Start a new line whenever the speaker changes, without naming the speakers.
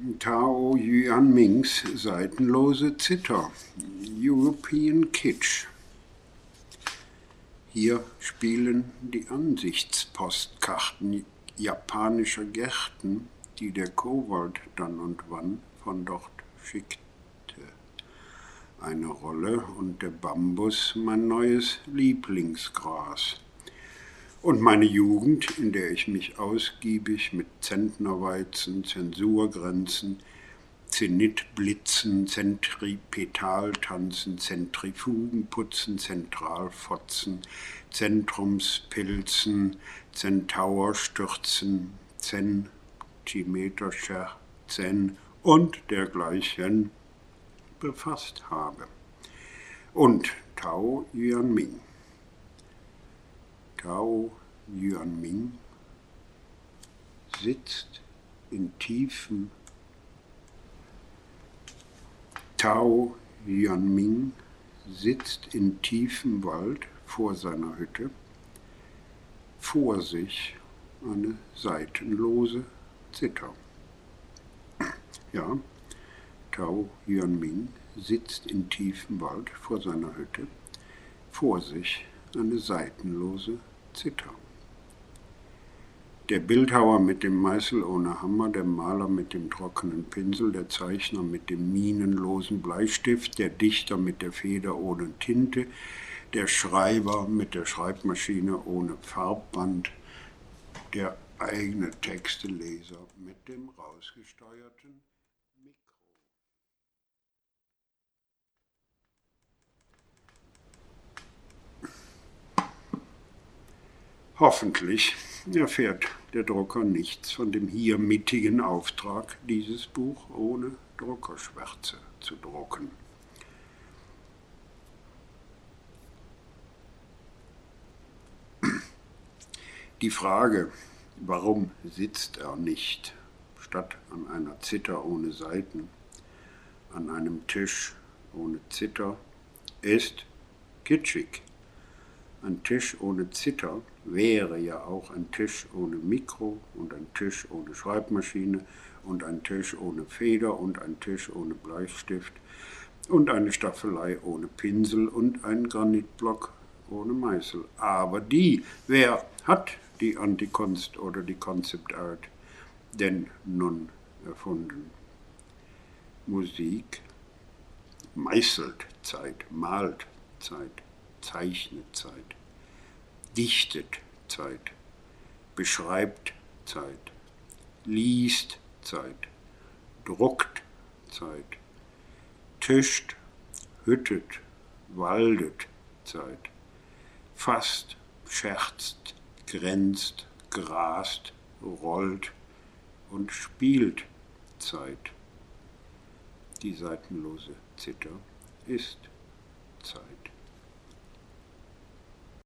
Tao Yuanmings Seitenlose Zither, European Kitsch. Hier spielen die Ansichtspostkarten japanischer Gärten, die der Kowald dann und wann von dort schickte, eine Rolle und der Bambus mein neues Lieblingsgras. Und meine Jugend, in der ich mich ausgiebig mit Zentnerweizen, Zensurgrenzen, Zenitblitzen, Zentripetaltanzen, Zentrifugenputzen, Zentralfotzen, Zentrumspilzen, Zentaurstürzen, Zentimeterscherzen und dergleichen befasst habe. Und Tao Yuanming. Tao Yuanming sitzt in tiefem Tao Yuanming sitzt in tiefem Wald vor seiner Hütte, vor sich eine seitenlose Zither. Ja, Tao Yuanming sitzt in tiefem Wald vor seiner Hütte, vor sich eine seitenlose Zither. Der Bildhauer mit dem Meißel ohne Hammer, der Maler mit dem trockenen Pinsel, der Zeichner mit dem minenlosen Bleistift, der Dichter mit der Feder ohne Tinte, der Schreiber mit der Schreibmaschine ohne Farbband, der eigene Texteleser mit dem rausgesteuerten Mikro. Hoffentlich erfährt der Drucker nichts von dem hiermitigen Auftrag, dieses Buch ohne Druckerschwärze zu drucken. Die Frage, warum sitzt er nicht, statt an einer Zither ohne Saiten, an einem Tisch ohne Zither, ist kitschig. Ein Tisch ohne Zither wäre ja auch ein Tisch ohne Mikro und ein Tisch ohne Schreibmaschine und ein Tisch ohne Feder und ein Tisch ohne Bleistift und eine Staffelei ohne Pinsel und ein Granitblock ohne Meißel. Aber wer hat die Antikunst oder die Concept Art denn nun erfunden? Musik meißelt Zeit, malt Zeit, zeichnet Zeit, dichtet Zeit, beschreibt Zeit, liest Zeit, druckt Zeit, tischt, hüttet, waldet Zeit, fasst, scherzt, grenzt, grast, rollt und spielt Zeit. Die seitenlose Zither ist Zeit.